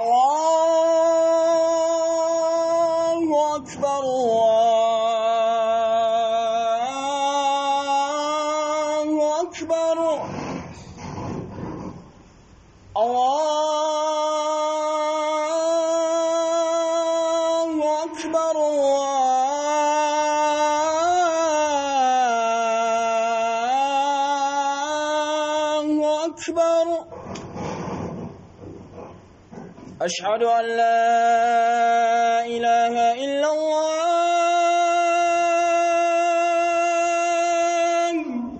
الله أكبر الله أكبر الله أكبر الله أكبر أشهد أن لا إله إلا الله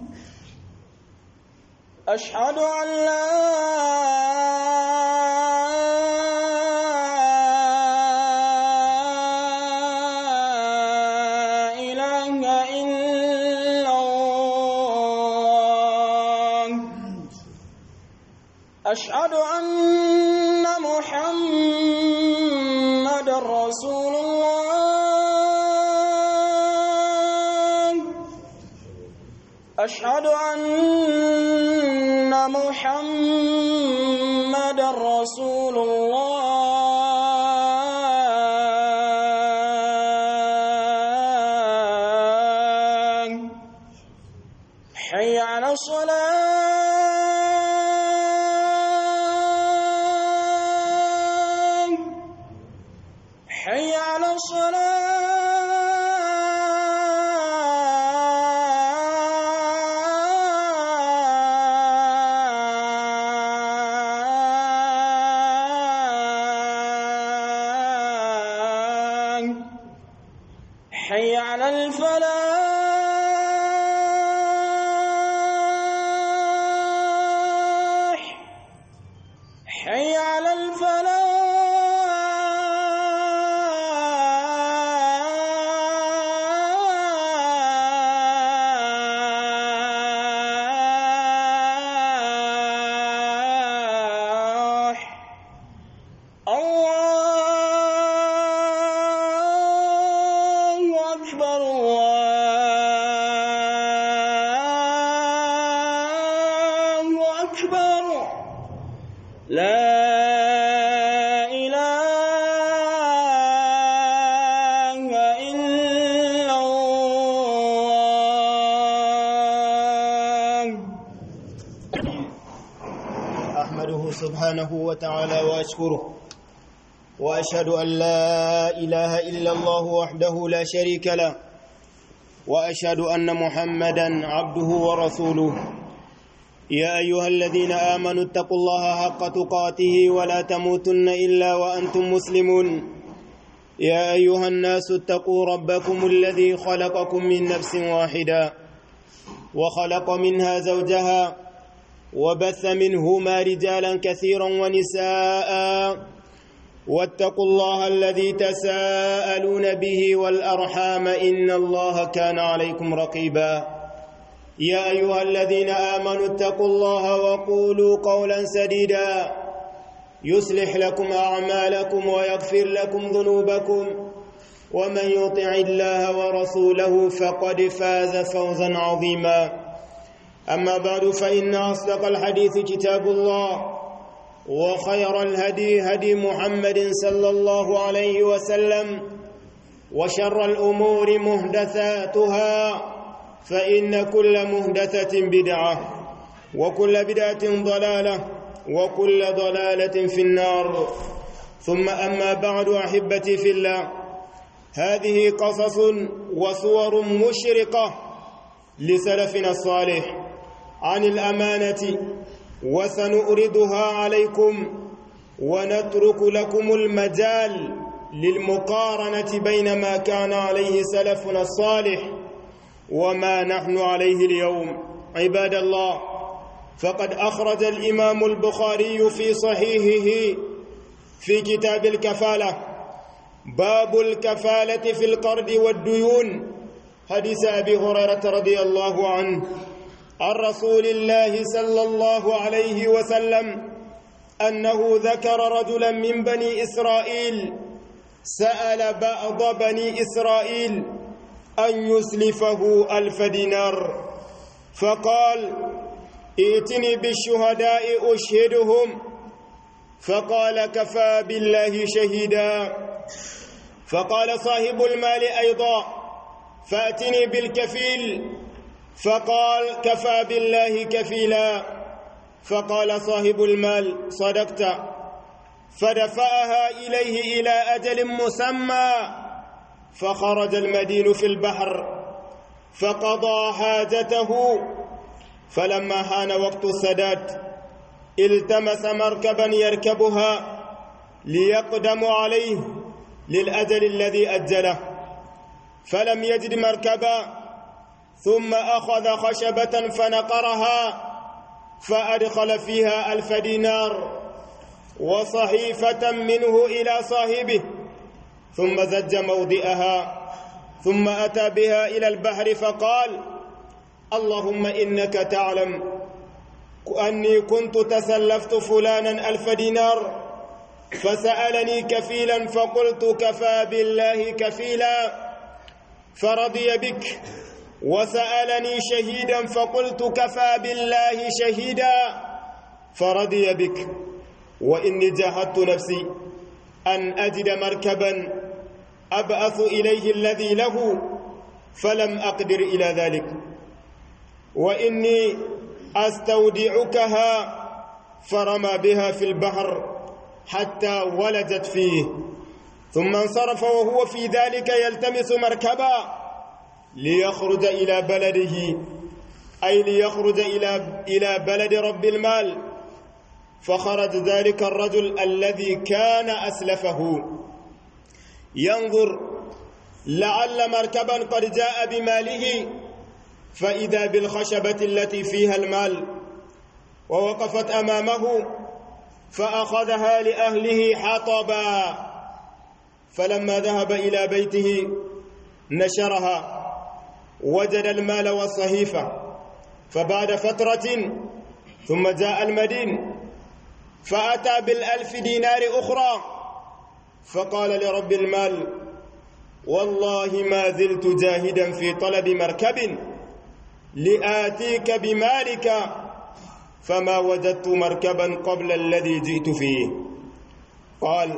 أشهد أن لا إله إلا الله أشهد أن محمد رسول الله أشهد أن محمد رسول الله حي على الصلاة حي على الصلاة حي على الفلاح حي على الفلاح الله أكبر الله أكبر لا إله إلا الله أحمده سبحانه وتعالى وأشكره وأشهد أن لا إله إلا الله وحده لا شريك له وأشهد أن محمدا عبده ورسوله يا أيها الذين آمنوا اتقوا الله حق تقاته ولا تموتن إلا وأنتم مسلمون يا أيها الناس اتقوا ربكم الذي خلقكم من نفس واحدة وخلق منها زوجها وبث منهما رجالا كثيرا ونساء واتقوا الله الذي تساءلون به والأرحام إن الله كان عليكم رقيبا يا أيها الذين آمنوا اتقوا الله وقولوا قولا سديدا يصلح لكم أعمالكم ويغفر لكم ذنوبكم ومن يطع الله ورسوله فقد فاز فوزا عظيما أما بعد فإن أصدق الحديث كتاب الله وخير الهدي هدي محمد صلى الله عليه وسلم وشر الأمور محدثاتها فإن كل محدثة بدعة وكل بدعة ضلالة وكل ضلالة في النار ثم أما بعد أحبتي في الله هذه قصص وصور مشرقة لسلفنا الصالح عن الأمانة وسنؤردها عليكم ونترك لكم المجال للمقارنة بين ما كان عليه سلفنا الصالح وما نحن عليه اليوم عباد الله فقد أخرج الإمام البخاري في صحيحه في كتاب الكفالة باب الكفالة في القرض والديون حديث أبي هريرة رضي الله عنه عن رسول الله صلى الله عليه وسلم أنه ذكر رجلا من بني إسرائيل سأل بعض بني إسرائيل أن يسلفه 1000 دينار فقال ائتني بالشهداء أشهدهم فقال كفى بالله شهيدا. فقال صاحب المال أيضا فأتني بالكفيل، فقال كفى بالله كفيلا. فقال صاحب المال صدقت، فدفعها إليه إلى أجل مسمى. فخرج المدين في البحر فقضى حاجته. فلما حان وقت السداد التمس مركبا يركبها ليقدم عليه للأجل الذي أجله، فلم يجد مركبا، ثم أخذ خشبة فنقرها فأدخل فيها 1000 دينار وصحيفة منه إلى صاحبه، ثم زج موضئها، ثم أتى بها إلى البحر فقال: اللهم إنك تعلم أني كنت تسلفت فلانا 1000 دينار فسألني كفيلا فقلت كفى بالله كفيلا فرضي بك، وسألني شهيدا فقلت كفى بالله شهيدا فرضي بك، وإني جاهدت نفسي أن أجد مركبا أبعث إليه الذي له فلم أقدر إلى ذلك، وإني أستودعكها. فرمى بها في البحر حتى ولجت فيه، ثم انصرف وهو في ذلك يلتمس مركبا ليخرج إلى بلده، أي ليخرج إلى بلد رب المال. فخرج ذلك الرجل الذي كان أسلفه ينظر لعل مركبا قد جاء بماله، فإذا بالخشبة التي فيها المال ووقفت أمامه، فأخذها لأهله حطبا. فلما ذهب إلى بيته نشرها وجد المال والصحيفة. فبعد فترة ثم جاء المدين فأتى بال1000 دينار أخرى، فقال لرب المال: والله ما زلت جاهدا في طلب مركب لآتيك بمالك، فما وجدت مركبا قبل الذي جئت فيه. قال: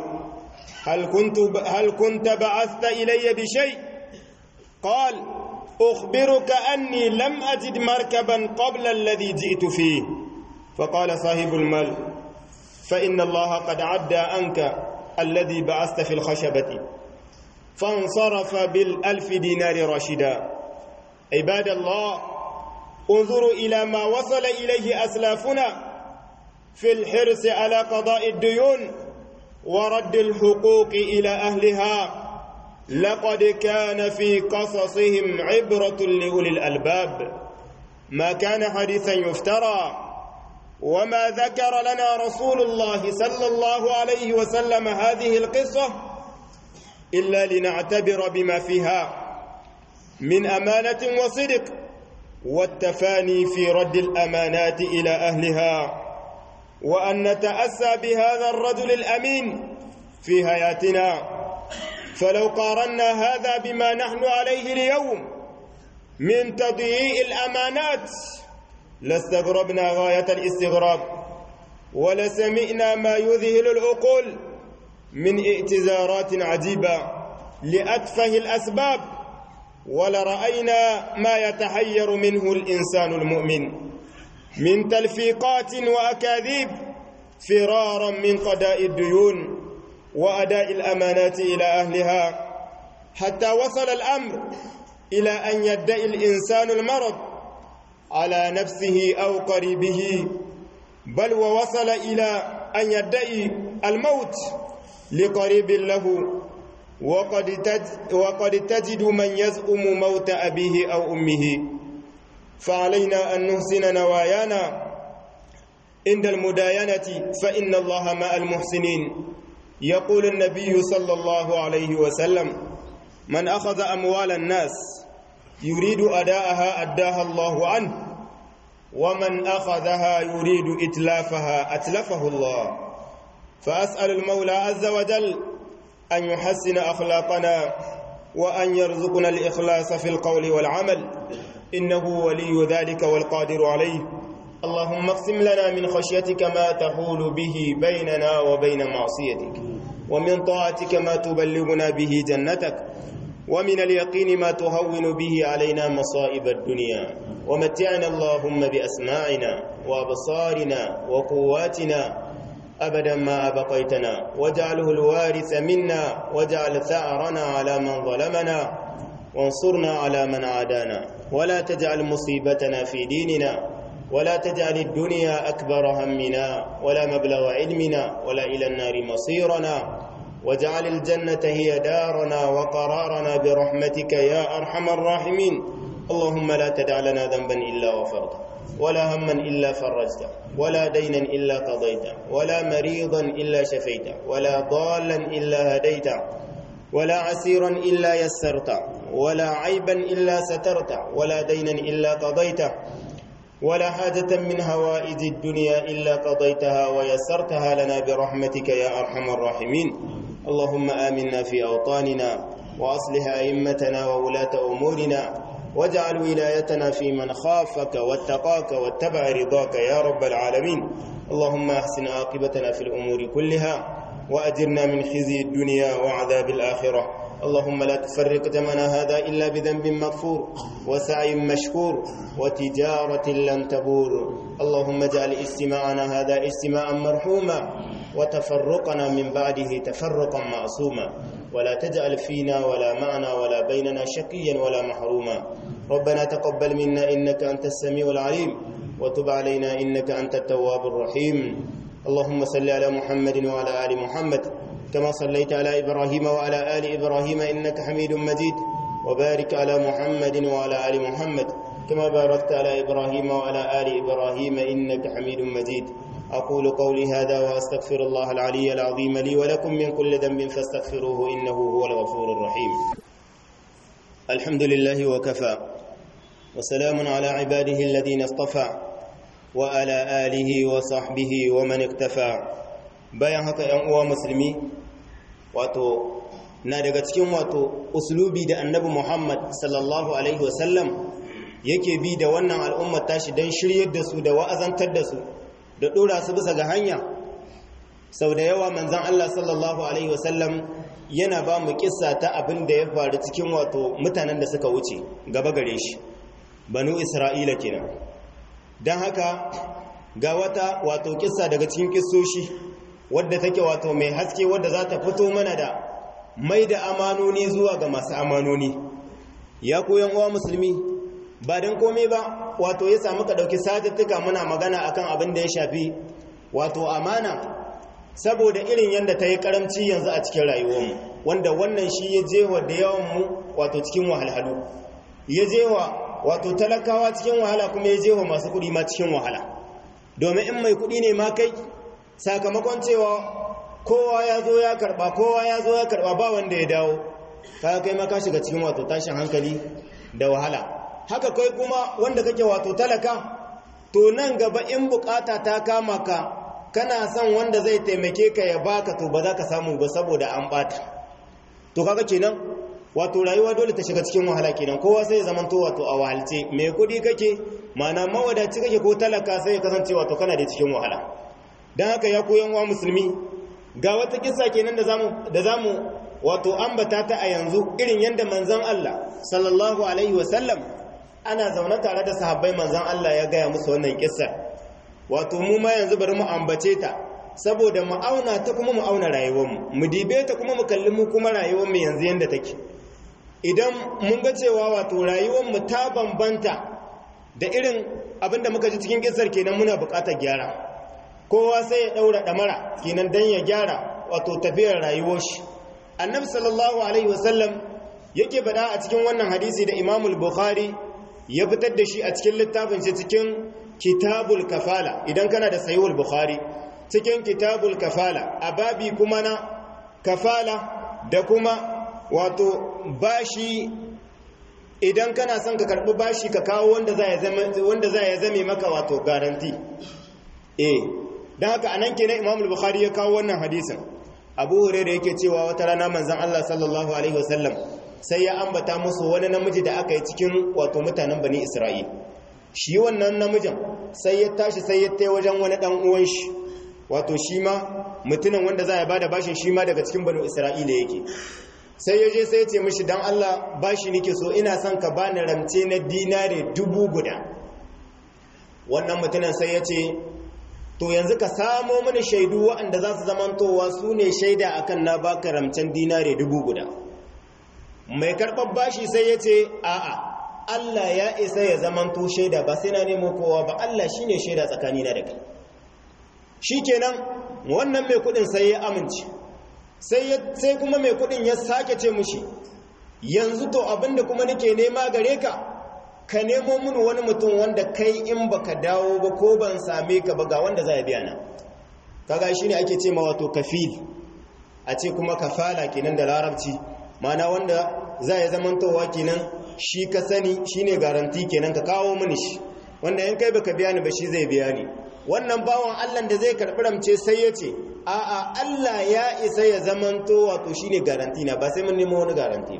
هل كنت بعثت إلي بشيء؟ قال: أخبرك أني لم أجد مركبا قبل الذي جئت فيه. فقال صاحب المال: فإن الله قد عدى عنك الذي بعثت في الخشبة. فانصرف بال1000 دينار راشدا. عباد الله، انظروا إلى ما وصل إليه أسلافنا في الحرص على قضاء الديون ورد الحقوق إلى أهلها. لقد كان في قصصهم عبرة لأولي الألباب، ما كان حديثا يفترى. وما ذكر لنا رسول الله صلى الله عليه وسلم هذه القصة إلا لنعتبر بما فيها من أمانة وصدق والتفاني في رد الأمانات إلى أهلها، وأن نتأسى بهذا الرجل الأمين في حياتنا. فلو قارنا هذا بما نحن عليه اليوم من تضييع الأمانات لاستغربنا غاية الاستغراب، ولسمعنا ما يذهل العقول من اعتذارات عجيبة لأتفه الأسباب، ولرأينا ما يتحير منه الإنسان المؤمن من تلفيقات وأكاذيب فرارا من قضاء الديون وأداء الأمانات إلى أهلها، حتى وصل الأمر إلى أن يدعي الإنسان المرض على نفسه أو قريبه، بل ووصل إلى أن يدعي الموت لقريب له، وقد تجد من يزعم موت أبيه أو أمه. فعلينا أن نحسن نوايانا عند المداينة، فإن الله مع المحسنين. يقول النبي صلى الله عليه وسلم: من أخذ أموال الناس يريد أداءها أداها الله عنه، ومن أخذها يريد إتلافها أتلفه الله. فأسأل المولى عز وجل أن يحسن أخلاقنا وأن يرزقنا الإخلاص في القول والعمل، إنه ولي ذلك والقادر عليه. اللهم اقسم لنا من خشيتك ما تحول به بيننا وبين معصيتك ومن طاعتك ما تبلغنا به جنتك ومن اليقين ما تهون به علينا مصائب الدنيا ومتعنا اللهم بأسماعنا وأبصارنا وقواتنا أبدا ما أبقيتنا واجعله الوارث منا واجعل ثأرنا على من ظلمنا وانصرنا على من عادانا ولا تجعل مصيبتنا في ديننا ولا تجعل الدنيا أكبر همنا ولا مبلغ علمنا ولا إلى النار مصيرنا واجعل الجنة هي دارنا وقرارنا برحمتك يا أرحم الراحمين. اللهم لا تدع لنا ذنبا إلا غفرته ولا هما إلا فرجته ولا دينا إلا قضيته ولا مريضا إلا شفيته ولا ضالا إلا هديته ولا عسيرا إلا يسرته ولا عيبا إلا سترته ولا دينا إلا قضيته ولا حاجة من هوائج الدنيا إلا قضيتها ويسرتها لنا برحمتك يا أرحم الراحمين. اللهم آمنا في أوطاننا وأصلح أئمتنا وولاة أمورنا واجعل ولايتنا في من خافك واتقاك واتبع رضاك يا رب العالمين. اللهم أحسن عاقبتنا في الأمور كلها وأجرنا من خزي الدنيا وعذاب الآخرة. اللهم لا تفرق جمعنا هذا إلا بذنب مغفور وسعي مشكور وتجارة لن تبور. اللهم اجعل اجتماعنا هذا اجتماعا مرحوما وتفرقنا من بعده تفرقا معصوما ولا تجعل فينا ولا معنا ولا بيننا شقيا ولا محروما. ربنا تقبل منا إنك أنت السميع العليم وتب علينا إنك أنت التواب الرحيم. اللهم صل على محمد وعلى آل محمد كما صليت على إبراهيم وعلى آل إبراهيم إنك حميد مجيد وبارك على محمد وعلى آل محمد كما باركت على إبراهيم وعلى آل إبراهيم إنك حميد مجيد. أقول قولي هذا وأستغفر الله العلي العظيم لي ولكم من كل ذنب فاستغفروه إنه هو الغفور الرحيم. الحمد لله وكفى وسلام على عباده الذين اصطفى وعلى آله وصحبه ومن اكتفى. bayan haka ‘yan uwa musulmi wato na daga cikin wato uslubi da annabi Muhammad sallallahu alaihi wasallam yake bi da wannan al'ummar tashi don shiryar da su da wa'azantar da su da ɗora su bisa ga hanya. Sau da yawa manzan Allah sallallahu alaihi wasallam yana ba mu kissa ta abin da ya faru cikin wato mutanen da suka wuce gaba gare shi, banu Isra'ila kenan. Don haka ga wata wato kissa daga cikin kissoshi wadda take wato mai haske wadda za ta fito mana da mai da amanoni zuwa ga masu amanoni. Ya koyan uwa musulmi, ba don komai ba wato ya samu ka ɗauki satuttuka muna magana akan abin da ya shafi wato amana, saboda irin yadda ta yi karamci yanzu a cikin rayuwarmu, wanda wannan shi ya jewa da yawanmu wato cikin wahalhalu, ya jewa wato talakawa cikin wahala, kuma ya jewa masu kuɗi ma cikin wahala. Domin in mai kuɗi ne ma kai, sakamakon cewa kowa ya zo ya karba ba wanda ya dawo, ka kai maka shiga cikin wato tashin hankali da wahala. Haka kai kuma wanda kake wato talaka, to nan gaba in bukata ta kama ka, kana son wanda zai taimake ka ya baka, to ba za ka samu ba saboda an bata. To kaga kenan wato rayuwa dole ta shiga cikin wahala kenan, kowa sai ya zamanto wato a wahalce. Mai kudi kake, mana mawadaci kake ko talaka, sai ya kasance wato kana da cikin wahala. Dan haka ya koyan wa musulmi, ga wata kissa kenan da zamu wato ambata ta a yanzu, irin yanda manzon Allah sallallahu alaihi wasallam ana zaune tare da sahabbai, manzon Allah ya gaya musu wannan kissa. Wato mu ma yanzu bari mu ambace ta saboda mu auna ta kuma mu auna rayuwarmu, mu dibe ta kuma mu kalli mu kuma rayuwarmu yanzu yanda take. Idan mun ga cewa wato rayuwarmu ta bambanta da irin abinda muka ji cikin kissar, kenan muna buƙatar gyara. Kowa sai ya daura damara kenan dan ya gyara wato tafiyar rayuwar shi. Annabi sallallahu alaihi wasallam yake bada a cikin wannan hadisi da Imam al-Bukhari ya fitar da shi a cikin littafin shi cikin Kitabul Kafala. Idan kana da Sahihul Bukhari, cikin Kitabul Kafala, a babi kuma na kafala da kuma wato bashi, idan kana son ka karbi bashi ka kawo wanda za ya zame maka wato garanti. Dan haka anan kenan Imam al-Bukhari ya kawo wannan hadisin. Abu Hurairah yake cewa wata rana manzon Allah sallallahu alaihi wasallam sai ya ambata musu wani namiji da aka yi cikin wato mutanen Bani Isra'il. shi wannan namijin sai ya tashi sai ya tai wajen wani dan uwan shi wato shi ma mutumin wanda za ya bada bashin shi ma daga cikin banu Isra'ila yake sai ya je sai ya ce mishi dan Allah bashi nake so ina son ka bani ramce na dinare 1000. wannan mutumin sai ya ce to yanzu ka samo mini shaidu waɗanda za su zamantowa su ne shaida akan na baka ramcen dinare 1000. mai karɓar bashi sai ya ce a'a Allah ya isa ya zamanto shaida ba sai na nemo kowa ba Allah shine shaida tsakanina da kai shikenan wannan mai kudin sai ya amince sai kuma mai kudin ya sake ce mushi yanzu to abinda kuma nake nema gare ka nemo mun wani mutum wanda kai in baka dawo ba ko ban same ka ba ga wanda za ya biya na kaga shine ake ce ma wato kafil a ce kuma kafala kenan da larabci mana wanda za ya zamantowa kenan shi ka sani shine garanti kenan ka kawo mini shi wanda in kai baka biya ni ba shi zai biya ni wannan bawan Allah da zai karbi ramce sai ya ce a'a Allah ya isa ya zamanto wato shine garanti na ba sai mun nemo wani garanti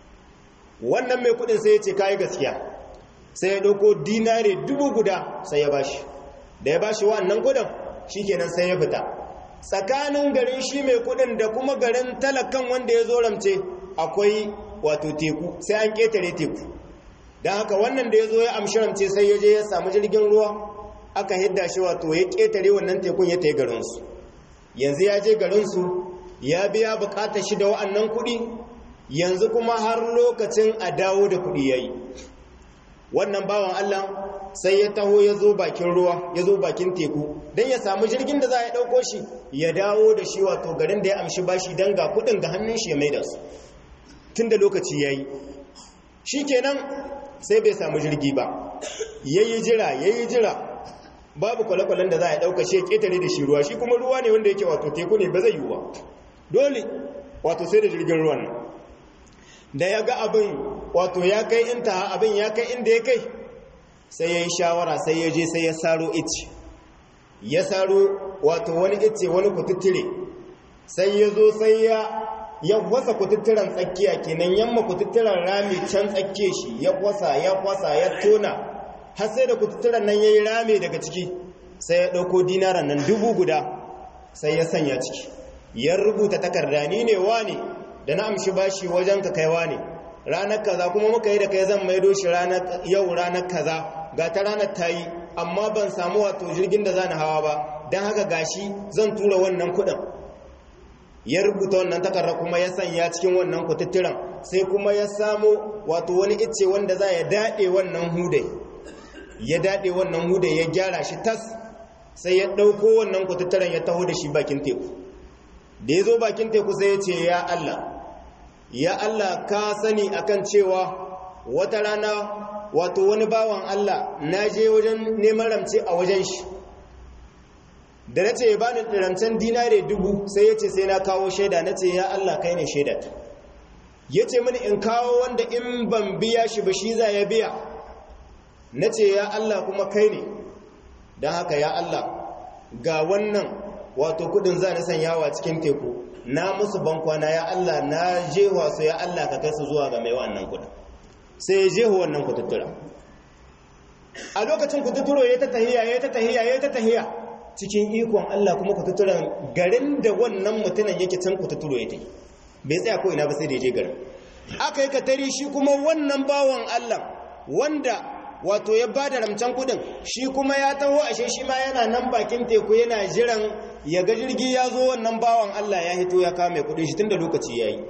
wannan mai kudin sai ya ce kai gaskiya sai ya dauko dinare 1000 sai ya bashi da ya bashi wannan kudin shikenan sai ya fita tsakanin garin shi mai kudin da kuma garin talakan wanda ya zo ramce akwai wato teku sai an ketare teku don haka wannan da ya zo ya amshi ramce sai ya je ya samu jirgin ruwa aka hidda shi wato ya ketare wannan tekun ya tayi garinsu yanzu ya je garinsu ya biya bukatar shi da wa'annan kuɗi yanzu kuma har lokacin a dawo da kuɗi ya yi wannan bawan Allah sai ya taho ya zo bakin ruwa ya zo bakin teku don ya samu jirgin da za a ɗauko shi ya dawo da shi wato garin da ya amshi bashi don ga kuɗin ga hannun shi ya mai da su tun da lokaci ya yi shi kenan sai bai samu jirgi ba ya yi jira babu kwale-kwalen da za a ɗauka shi ya ƙetare da shi ruwa shi kuma ruwa ne wanda yake wato teku ne ba zai yi ba dole wato sai da jirgin ruwan da ya ga abin wato ya kai inta abin ya kai inda ya kai sai ya yi shawara sai ya je sai ya saro ice ya saro wato wani ice wani kututture sai ya zo sai ya wasa kututturen tsakiya kenan yamma kututturen rami can tsakiye shi ya wasa ya tona har sai da kututturen nan ya yi rami daga ciki sai ya ɗauko dinaran nan 1000 sai ya sanya ciki ya rubuta takarda ni ne wane da na amshi bashi wajen ka kaiwa ne ranar kaza kuma muka yi da kai zan maido shi yau ranar kaza ga ta ranar ta yi amma ban samu wato jirgin da za na hawa ba don haka gashi zan tura wannan kudin ya rubuta wannan takarda kuma ya sanya cikin wannan kututturen sai kuma ya samu wato wani icce wanda za ya daɗe wannan hudai ya gyara shi tas sai ya ɗauko wannan kututturen ya taho da shi bakin teku da ya zo bakin teku sai ya ce ya Allah ka sani akan cewa wata rana wato wani bawan Allah na je wajen neman ramce a wajen shi da na ce ya bani ramcen dinare 1000 sai ya ce sai na kawo shaida na ce ya Allah kai ne shaida ya ce mini in kawo wanda in ban biya shi ba shi za ya biya na ce ya Allah kuma kai ne don haka ya Allah ga wannan wato kudin za na sanyawa cikin teku na musu bankwana ya Allah na jewa su ya Allah ka kai su zuwa ga mai wannan kudin sai ya jeho wannan kututtura a lokacin kututuro ya ta tahiya cikin ikon Allah kuma kututturan garin da wannan mutumin yake can kututuro ya tafi bai tsaya ko ina ba sai da ya je garin aka yi katari shi kuma wannan bawan Allah wanda wato ya ba da ramcan kudin shi kuma ya taho ashe shi ma yana nan bakin teku yana jiran ya ga jirgi ya zo wannan bawan Allah ya hito ya kame kudin shi tunda lokaci ya yi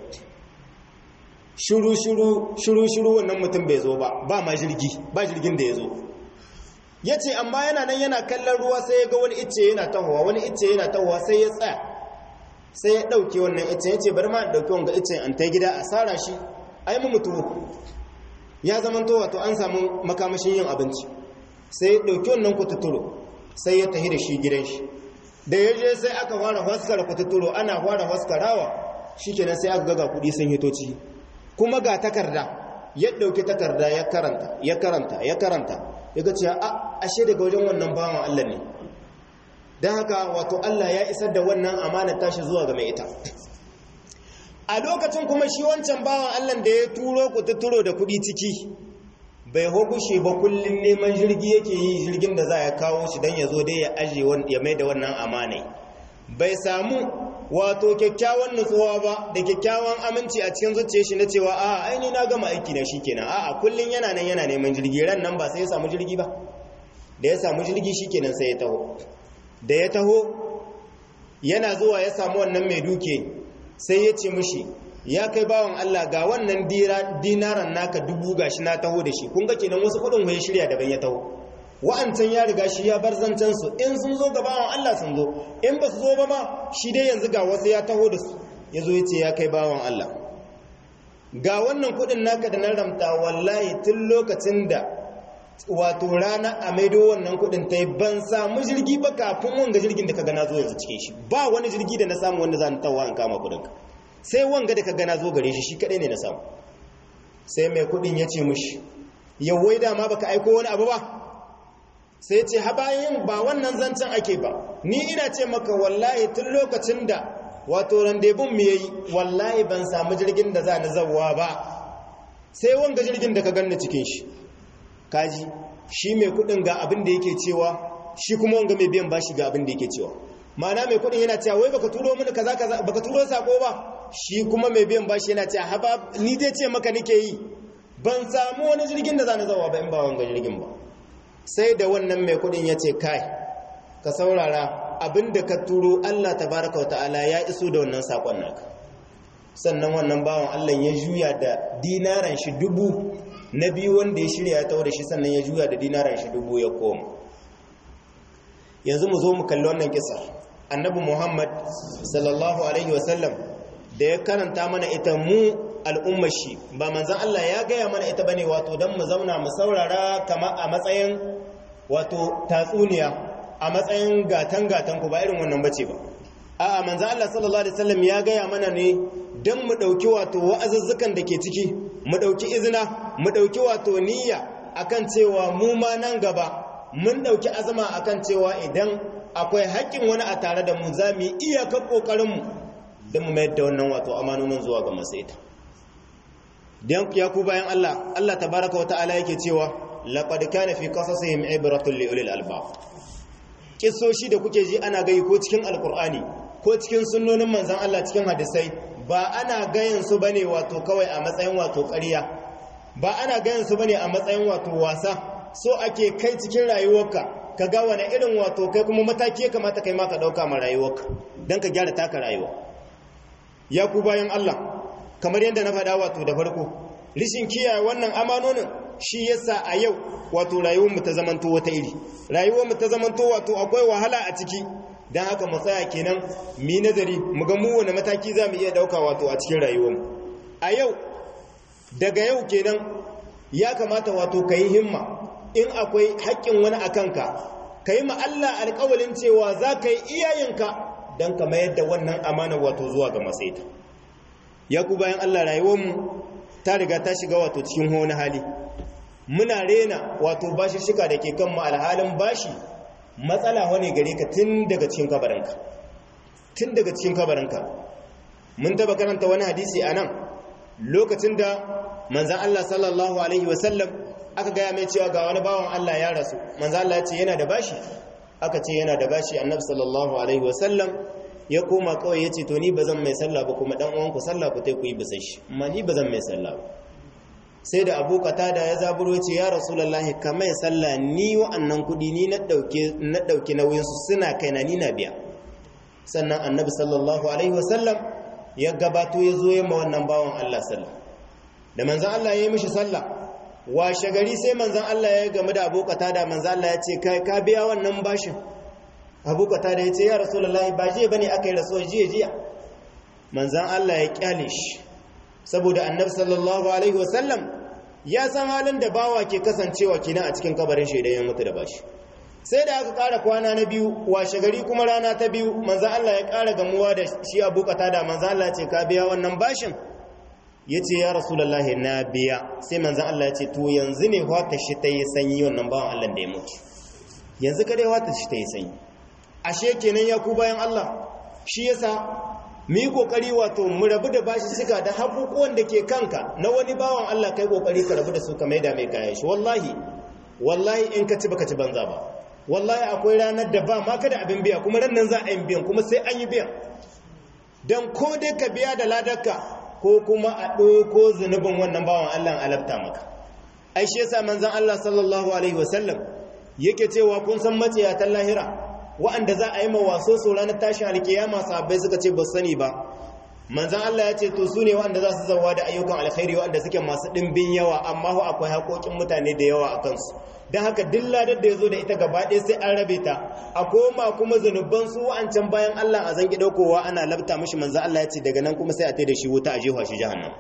shiru wannan mutum bai zo ba ma jirgin da ya zo ya ce amma yana nan yana kallon ruwa sai ya ga wani icce yana tahowa sai ya tsaya sai ya ɗauke wannan icce ya ce bari ma ɗauki wanga icce an ta gida a tsara shi a yi mutu ya zama to wato an samu makamashin yin abinci sai ya ɗauki wannan kututuro sai ya tahi da shi gidan shi da ya je sai aka fara haskara kututuro ana fara haskarawa shi kenan sai aka gaga kuɗi sun hitoci kuma ga takarda ya ɗauki takarda ya karanta ya ga cewa ashe daga wajen wannan bawan Allah ne don haka wato Allah ya isar da wannan amana tashi zuwa ga mai ita a lokacin kuma shi wancan bawan Allah da ya turo kututuro da kuɗi ciki bai hogushe ba kullum neman jirgi yake yi, jirgin da za ya kawo shi don ya zo dai ya aje ya mai da wannan amanai. Bai samu wato kyakkyawan nutsuwa ba da kyakkyawan aminci a cikin zuciyar shi na cewa a aini na gama aiki na shikenan. A'a kullum yana nan yana neman jirgi, ran nan ba sai ya samu jirgi ba. Da ya samu jirgi shikenan sai ya taho. Da ya taho yana zuwa ya samu wannan mai duke, sai ya ce mishi, ya kai bawan Allah ga wannan dinaran naka 1000 gashi na taho da shi. Kun ga kenan wasu kudin ya shirya daban ya taho. Wa'ancan ya riga shi ya bar zancen su, in sun zo ga bawan Allah sun zo, in ba su zo ba ma shi dai yanzu ga wasu ya taho da su. Ya zo ya ce, ya kai bawan Allah ga wannan kudin naka da na ramta, wallahi tun lokacin da wato rana a maido wannan kudin ta yi ban samu jirgi ba kafin wanga jirgin da ka gana zo yanzu cikin shi. Ba wani jirgi da na samu wanda za ni tawa an kama kudinka, sai wanga da ka gana zo gare shi kadai ne na samu. Sai mai kudin ya ce mushi, yawai dama baka aiko wani abu ba? Sai ce habayin ba wannan zancen ake ba, ni ina ce maka wallahi tun lokacin da wato randebun mu yayi wallahi ban samu jirgin da za ni zawwa ba, sai wanga jirgin da ka ganni cikin shi. Kaji shi mai kudin ga abin da yake cewa, shi kuma wanga mai biyan bashi ga abin da yake cewa. Ma'ana mai kudin yana cewa wai baka turo mini kaza kaza, baka turo sako ba. Shi kuma mai biyan bashi yana cewa haba ni dai ce maka nake yi, ban samu wani jirgin da za ni zawwa ba in ba wanga jirgin ba. Sai da wannan mai kudin ya ce, kai ka saurara, abinda ka turo Allah tabaraka wata'ala ya iso da wannan sakon naka. Sannan wannan bawan Allah ya juya da dinaran shi 1000 na biyu wanda ya shirya ya tawo da shi, sannan ya juya da dinaran shi 1000 ya koma. Yanzu mu zo mu kalli wannan kisa. Annabi Muhammad sallallahu alaihi wasallam da ya karanta mana ita mu al'ummar shi, ba manzan Allah ya gaya mana ita bane wato don mu zauna mu saurara kama a matsayin wato tatsuniya, a matsayin gatan ku, ba irin wannan bace ba. A'a, manzan Allah sallallahu alaihi wasallam ya gaya mana ne don mu ɗauki wato wa'azuzzukan da ke ciki, mu ɗauki izina, mu ɗauki wato niyya akan cewa mu ma nan gaba mun ɗauki azama akan cewa idan akwai haƙƙin wani a tare da mu za mu yi iyakar ƙoƙarinmu don mu mayar da wannan wato amanonin zuwa ga masu ita. Dan ya ku bayan Allah, Allah tabaraka wa ta'ala yake cewa laqad kana fi qasasihim ibratun li ulil albab. Kissoshi da kuke ji ana gayi ko cikin alqur'ani ko cikin sunnonin manzon Allah cikin hadisai, ba ana gayin su bane wato kawai a matsayin wato ƙarya, ba ana gayin su bane a matsayin wato wasa. So ake kai cikin rayuwarka ka ga wani irin wato kai kuma mataki ya kamata kai ma ka dauka ma rayuwarka dan ka gyara taka rayuwa. Ya ku bayan Allah, kamar yadda na faɗa wato da farko, rishin kiyaye wannan amanonin shi yasa a yau wato rayuwarmu ta zamanto wata iri, rayuwarmu ta zamanto wato akwai wahala a ciki. Dan haka mu tsaya kenan mu nazari mu ga mu wani mataki za mu iya ɗauka wato a cikin rayuwarmu a yau. Daga yau kenan ya kamata wato ka yi himma, in akwai haƙƙin wani a kanka ka yi ma Allah alƙawalin cewa za ka yi iyayenka don ka mayar da wannan amana wato zuwa ga masaita. Ya ku bayan Allah, rayuwarmu ta riga ta shiga wato cikin wani hali, muna rena wato bashi shika da ke kanmu, alhalin bashi matsala wane gare ka tun daga cikin kabarinka, tun daga cikin kabarinka. Mun taba karanta wani hadisi a nan lokacin da manzan Allah sallallahu alaihi wasallam aka gaya mai cewa ga wani bawan Allah ya rasu. Manzan Allah ya ce yana da bashi, aka ce yana da bashi. Annabi sallallahu alaihi wasallam ya koma kawai ya ce to ni ba zan mai sallah ba, kuma dan uwanku sallah ku tai ku yi bisan shi, amma ni ba zan mai sallah ba. Sai da Abu Qatada ya zaburo ya ce ya Rasulullahi ka mai sallah, ni wa'annan kudi ni na dauke nauyin su suna kaina, ni na biya. Sannan Annabi sallallahu alaihi wasallam ya gabato ya zo yamma wannan bawan Allah sallah. Da manzon Allah ya yi mishi sallah, washe gari sai manzon Allah ya game da Abu Qatada, manzon Allah ya ce kai ka biya wannan bashin? Abu Qatada ya ce ya Rasulullahi ba je bane akai rasuwa jiya. Manzon Allah ya kyale shi, saboda Annabi sallallahu alaihi wasallam ya san halin da bawa ke kasancewa kenan a cikin kabarin shi idan ya mutu da bashi. Sai da aka ƙara kwana na biyu, washe gari kuma rana ta biyu, manzon Allah ya ƙara gamuwa da shi Abu Qatada. Manzon Allah ya ce ka biya wannan bashin? Ya ce ya Rasulullahi na biya. Sai manzon Allah ya ce to yanzu ne wata shi ta yi sanyi wannan bawan Allah da ya mutu, yanzu kadai wata shi ta yi sanyi. Ashe kenan ya ku bayan Allah, shi yasa mu yi kokari wato mu rabu da bashi suka da hakukuwan da ke kanka na wani bawan Allah kai kokari ka rabu da su ka maida mai kayan shi wallahi in ka ci baka ci banza ba wallahi akwai ranar da ba ma ka da abin biya kuma ran nan za a yi biyan kuma sai an yi biyan dan ko dai ka biya da ladarka ko kuma a ɗauko zunubin wannan bawan Allah an alabta maka ai shi yasa manzon Allah sallallahu alaihi wasallam yake cewa kun san maciyatan lahira wa'anda za a yi mawaso so ranar tashin alkiyama sahabbai suka ce ba sani ba manzan Allah ya ce to su ne wa'anda za su zauwa da ayyukan alkhairi wa'anda suke masu ɗimbin yawa amma hu akwai haƙoƙin mutane da yawa a kansu don haka duk ladar da ya zo da ita gaba ɗaya sai an rabe ta a koma kuma zunuban su wa'ancan bayan Allah a zangi ɗaukowa ana labta mishi manzan Allah ya ce daga nan kuma sai a tai da shi wuta a jefa shi jahannam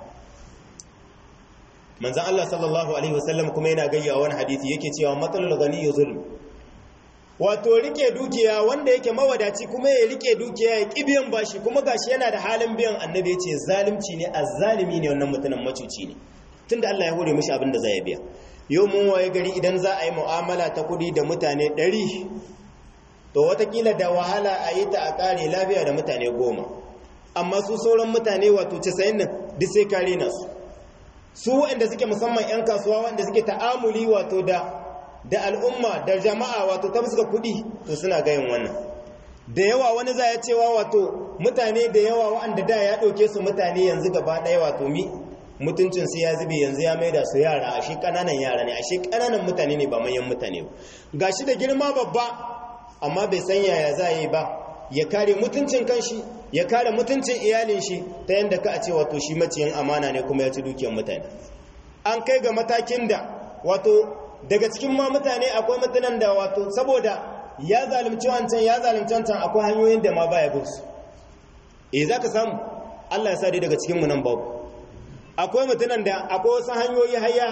manzan Allah sallallahu alaihi wasallam kuma yana gayyawa wani hadisi yake cewa matsalul ghaniyyu zulm wato rike dukiya wanda yake mawadaci kuma ya rike dukiya ya ki biyan bashi kuma gashi yana da halin biyan annabi yace zalunci ne azzalimi ne wannan mutumin macuci ne tunda Allah ya hore mishi abin da zai biya yau mun waye gari idan za a yi mu'amala ta kudi da mutane 100 to watakila da wahala a yi ta a kare lafiya da mutane 10 amma su sauran mutane wato 90 nan duk sai kare nasu su waɗanda suke musamman 'yan kasuwa waɗanda suke ta'amuli wato da al'umma da jama'a wato ta fuska kudi to suna gayin wannan da yawa wani za ya cewa wato mutane da yawa waɗanda da ya ɗauke su mutane yanzu gaba ɗaya wato mutuncin su ya zube yanzu ya maida su yara ashe ƙananan yara ne ashe ƙananan mutane ne ba manyan mutane ba gashi da girma babba amma bai san yaya za yi ba ya kare mutuncin kanshi ya kare mutuncin iyalin shi ta yanda ka a ce wato shi maciyin amana ne kuma ya ci dukiyar mutane an kai ga matakin da wato daga cikin ma mutane akwai mutanen da wato saboda ya zalunci wancan akwai hanyoyin da ma baya bin su za ka samu Allah ya sa dai daga cikin mu nan babu akwai mutanen da akwai wasu hanyoyi har ya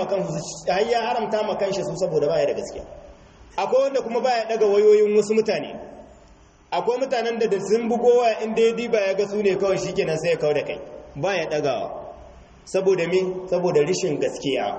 haramta ma kanshi su saboda baya da gaskiya akwai wanda kuma baya daga wayoyin wasu mutane akwai mutanen da sun bugo waya inda ya diba ya ga su ne kawai shikenan sai ya kawo da kai baya dagawa saboda me saboda rishin gaskiya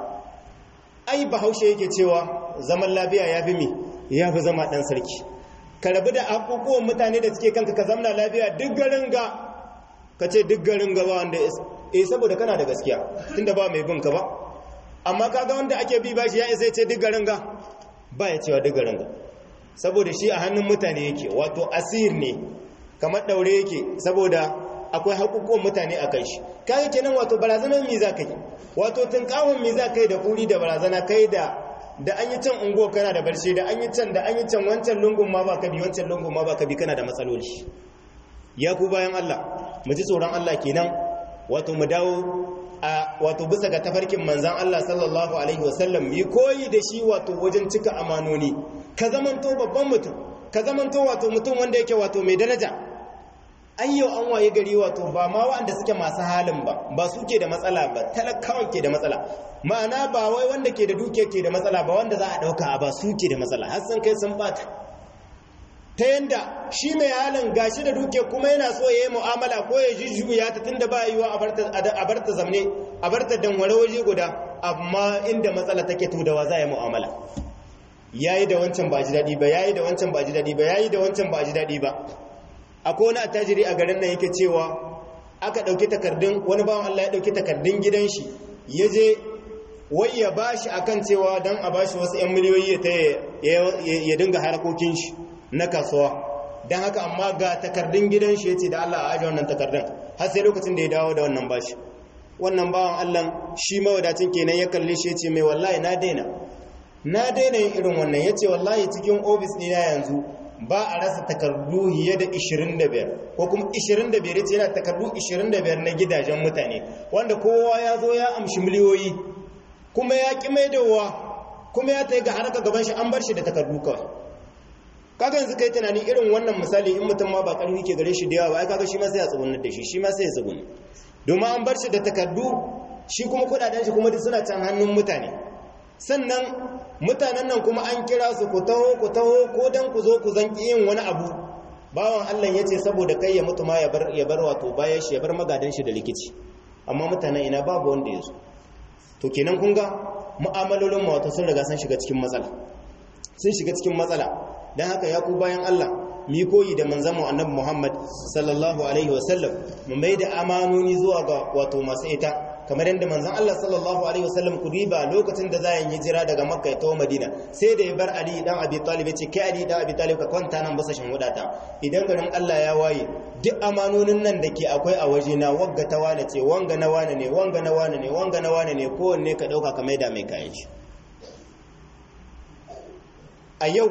ai bahaushe yake cewa zaman lafiya ya fi zama ɗan sarki ka rabu da abubuwan mutane da suke kanka ka zamna lafiya duk garin ga ka ce duk garin ga ba wanda saboda kana da gaskiya tunda ba mai bin ka ba amma kaga wanda ake bi bashi ya isa ce duk garin ga ba ya cewa duk garin ga saboda shi a hannun mutane yake wato asir ne kamar daure yake saboda akwai haƙuƙuwan mutane a kan shi kayan kenan wato barazanar mi za ka yi wato tunkawon mi za ka yi da kuri da barazana kai da an yi can unguwa kana da barshe da an yi can wancan lungun ma ba ka bi wancan lungun ma ba ka bi kana da matsaloli ya ku bayan Allah mu ji tsoron Allah kenan wato mu dawo a wato bisa ga tafarkin manzan Allah sallallahu alaihi wasallam yi koyi da shi wato wajen cika amanoni ka zamanto babban mutum ka zamanto wato mutum wanda yake wato mai daraja ayyau an waye gari wato ba ma waɗanda suke masu halin ba su ke da matsala ba talakawan ke da matsala ma'ana ba wai wanda ke da dukiya ke da matsala ba wanda za a ɗauka ba su ke da matsala har sun kai sun bata ta yanda shi mai halin gashi da dukiya kuma yana so ya yi mu'amala ko ya jujjuya ta tunda ba yiwa a barta zamne a barta danware waje guda amma inda matsala take to da wa za a yi mu'amala yayi da wancan ba ji daɗi ba yayi da wancan ba ji daɗi ba yayi da wancan ba ji daɗi ba akwai wani attajiri a garin nan yake cewa aka ɗauki takardun wani bawan Allah ya ɗauki takardun gidan shi ya je wai ya bashi akan cewa don a bashi wasu 'yan miliyoyi ya dinga harkokin shi na kasuwa don haka amma ga takardun gidan shi ya ce da Allah a ajiye wannan takardun har sai lokacin da ya dawo da wannan bashi wannan bawan Allah shi mawadacin kenan ya kalle shi ya ce mai wallahi na daina yin irin wannan ya ce wallahi cikin ofis ɗina yanzu ba a rasa takardu fiye da 25 ko kuma 25 ya ce yana takardu 25 na gidajen mutane wanda kowa ya zo ya amshi miliyoyi kuma ya ƙi maidowa kuma ya ta yi ga haraka gaban shi an bar shi da takardu kawai kaga yanzu kai tunani irin wannan misali in mutum ma ba ƙarfi ke gare shi da yawa ba ai kaga shi ma sai ya tsugunar da shi ma sai ya tsugunar domin an bar shi da takardu shi kuma kudaden shi kuma duk suna can hannun mutane sannan mutanen nan kuma an kira su ku taho ko dan ku zo ku zanki yin wani abu bawan Allah ya ce saboda kai ya mutu ma ya bar wato bayan shi ya bar magadan shi da likici amma mutanen ina babu wanda ya zo to kenan kun ga mu'amalolin wato sun riga sun shiga cikin matsala don haka ya ku bayan Allah mu yi koyi da manzon mu annabi Muhammad sallallahu alaihi wasallam mu mai da amanoni zuwa ga wato masu ita kamar yadda manzon Allah sallallahu alaihi wasallam ku riba lokacin da za ya hijira daga Makka ya tawo Madina sai da ya bar Ali dan Abi Talib ya ce kai Ali dan Abi Talib ka kwanta nan bisa shin hudata idan garin Allah ya waye duk amanonin nan da ke akwai a waje na wagga ta wane ce wanga na wane ne wanga na wane ne wanga na wane ne kowanne ka dauka ka maida mai kayan shi a yau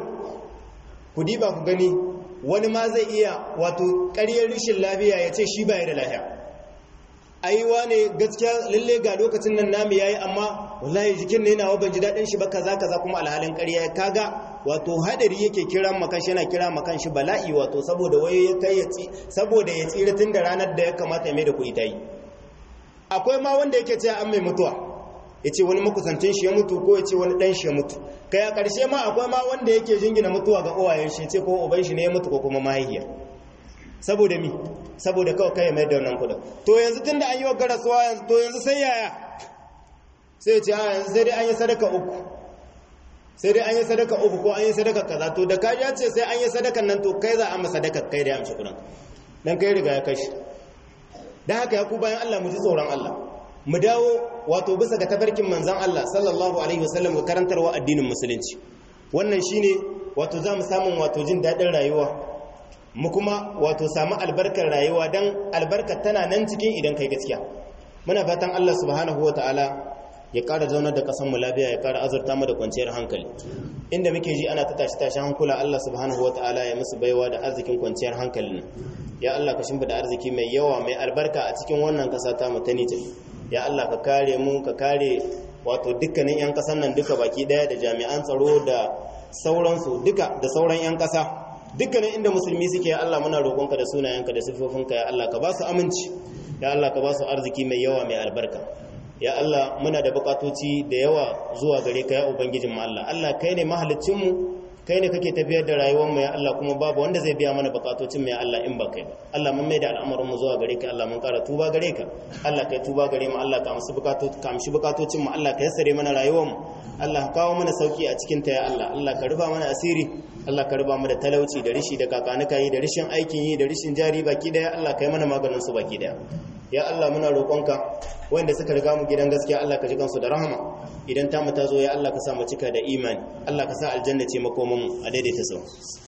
ku diba ku gani wani ma zai iya wato ƙaryar rishin lafiya ya ce shi baya da lafiya aiwa ne gaskiya lalle ga lokacin nan namu yayi amma wallahi jikin ne yana ban ji dadin shi ba kaza kuma alhalin ƙarya kaga wato hadari yake kiran makan shi yana kira makan shi bala'i wato saboda waye ya kai saboda ya tsira tun da ranar da ya kamata ya mai da kuɗi tayi akwai ma wanda yake cewa an mai mutuwa yace wani makusantin shi ya mutu ko yace wani dan shi ya mutu kai a ƙarshe ma akwai ma wanda yake jingina mutuwa ga uwayen shi yace ko uban shi ne ya mutu ko kuma mahaifiya saboda mi saboda kawai kai mai da wannan kudin to yanzu tunda an yi wa garasuwa yanzu to yanzu sai yaya sai ce a yanzu sai dai an yi sadaka uku sai dai an yi sadaka uku ko an yi sadaka kaza to da kaji ce sai an yi sadakan nan to kai za a masa sadaka kai da ya amshi kudin dan kai riga ya kashi dan haka ya ku bayan Allah mu ji tsoron Allah mu dawo wato bisa ga tabarkin manzon Allah sallallahu alaihi wasallam ga karantarwa addinin musulunci wannan shine wato za mu samu wato jin dadin rayuwa mu kuma wato samu albarkar rayuwa dan albarkar tana nan cikin idan kai gaskiya muna fatan Allah subhanahu wataala ya ƙara zaunar da ƙasar mu lafiya ya ƙara azurta mu da kwanciyar hankali inda muke ji ana ta tashi hankula Allah subhanahu wataala ya musu baiwa da arzikin kwanciyar hankalin ya Allah ka shimfida arziki mai yawa mai albarka a cikin wannan ƙasa ta mu ta Nijar ya Allah ka kare mu ka kare wato dukkanin yan ƙasar nan duka baki daya da jami'an tsaro da sauransu duka da sauran yan ƙasa dukkanin inda musulmi suke ya Allah muna roƙonka da sunayenka da sifofinka ya Allah ka ba su aminci ya Allah ka ba su arziki mai yawa mai albarka ya Allah muna da bukatoci da yawa zuwa gare ka ya ubangijin mu Allah Allah kai ne mahaliccin mu kai ne kake tafiyar da rayuwar mu ya Allah kuma babu wanda zai biya mana bukatocin mu ya Allah in ba kai ba Allah mun maida al'amarin mu zuwa gare ka Allah mun ƙara tuba gare ka Allah kai tuba gare mu Allah ka amshi bukatocin mu Allah ka yassare mana rayuwar mu Allah ka kawo mana sauki a cikin ta ya Allah Allah ka rufa mana asiri Allah ka ruba mu da talauci da rishi da kakanuka yi da rishin aikin yi da rishin jari baki daya Allah ka yi mana maganin su baki daya ya Allah muna roƙonka wanda suka riga mu gidan gaskiya Allah ka ji kansu da rahama idan ta mu ta zo ya Allah ka sa mu cika da imani Allah ka sa aljanna ce makoman mu a daidaita sau